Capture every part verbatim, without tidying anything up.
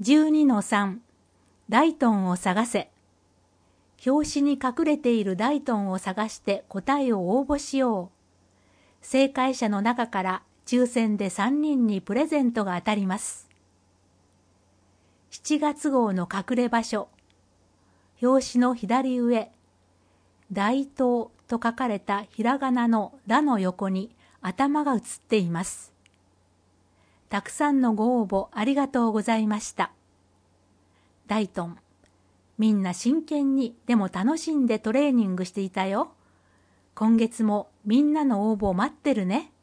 じゅうにのさん ダイトンを探せ。表紙に隠れているダイトンを探して答えを応募しよう。正解者の中から抽選でさんにんにプレゼントが当たります。しちがつ号の隠れ場所。表紙の左上、大東と書かれたひらがなのらの横に頭が写っています。たくさんのご応募ありがとうございました。ダイトン、みんな真剣にでも楽しんでトレーニングしていたよ。今月もみんなの応募待ってるね。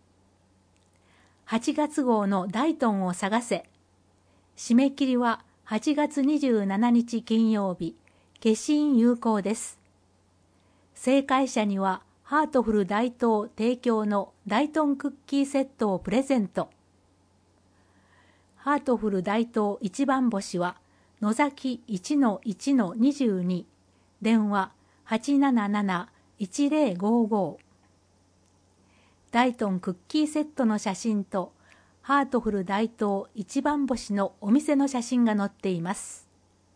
はちがつ号のダイトンを探せ。締め切りははちがつにじゅうしちにち金曜日、消印有効です。正解者にはハートフル大東提供のダイトンクッキーセットをプレゼント。ハートフル大東一番星は野崎 いちのいちのにじゅうに、電話 はちなななな いちぜろごご。ダイトンクッキーセットの写真とハートフル大東一番星のお店の写真が載っています。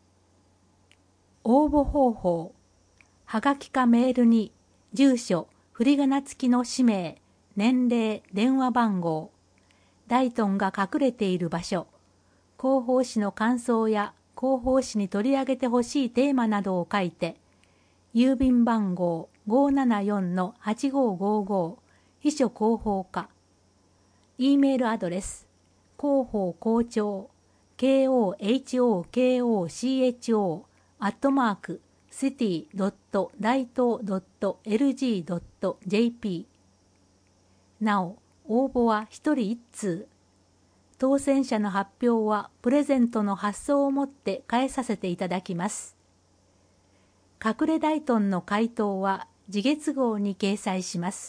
応募方法。はがきかメールに住所、振り仮名付きの氏名、年齢、電話番号、ダイトンが隠れている場所、広報誌の感想や広報誌に取り上げてほしいテーマなどを書いて、郵便番号 ごーななよんのはちごーごーごー、秘書広報課、E メールアドレス、広報校長、ケーオーエイチオーケーオーシーエイチオー アットマーク、シティドットダイトードットエルジードットジェーピー。なお、応募はひとりいっつう。当選者の発表はプレゼントの発送をもって返させていただきます。隠れダイトンの回答は次月号に掲載します。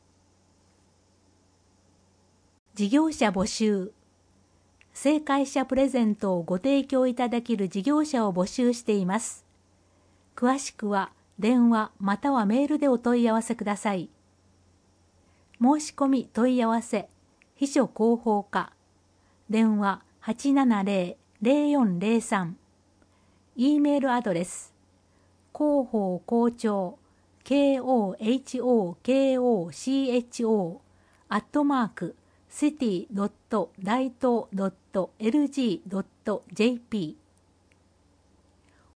事業者募集。正解者プレゼントをご提供いただける事業者を募集しています。詳しくは電話またはメールでお問い合わせください。申し込み問い合わせ、秘書広報課、電話 はちななぜろ ぜろよんぜろさん、E メールアドレス、広報校長、ケーオーエイチオーケーオーシーエイチオー、アットマーク、シティドットダイトードットエルジードットジェーピー